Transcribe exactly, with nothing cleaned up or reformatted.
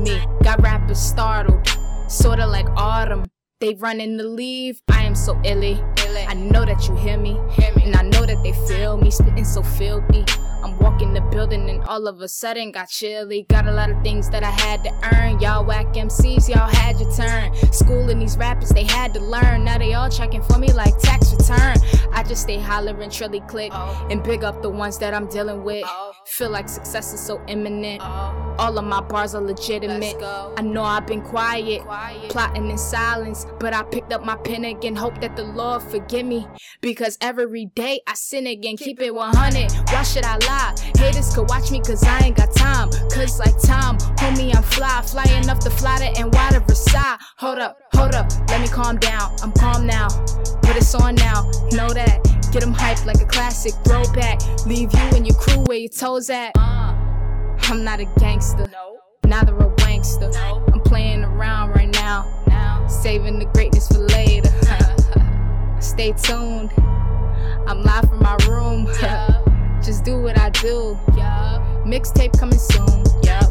me. Got rappers startled, sorta like autumn. They running to leave, I am so illy. I know that you hear me, and I know that they feel me, spitting so filthy. I'm walking the building and all of a sudden got chilly. Got a lot of things that I had to earn. Y'all whack M Cs, y'all had your turn. Schooling these rappers, they had to learn. Now they all checking for me like tax return. I just stay hollering, trilly click, and big up the ones that I'm dealing with. Feel like success is so imminent. All of my bars are legitimate. I know I've been quiet, plotting in silence, but I picked up my pen again. Hope that the Lord forgive me, because every day I sin again. Keep it one hundred, why should I lie? Haters could watch me cause I ain't got time. Cause like time, homie, I'm fly. Fly enough to fly to N Y to Versailles. Hold up, hold up, let me calm down. I'm calm now, but it's on now. Know that, get them hyped like a classic throwback. Leave you and your crew where your toes at. I'm not a gangster, neither a wankster. I'm playing around right now, saving the greatness for later. Stay tuned, I'm live from my room. Just do what I do. Mixtape coming soon.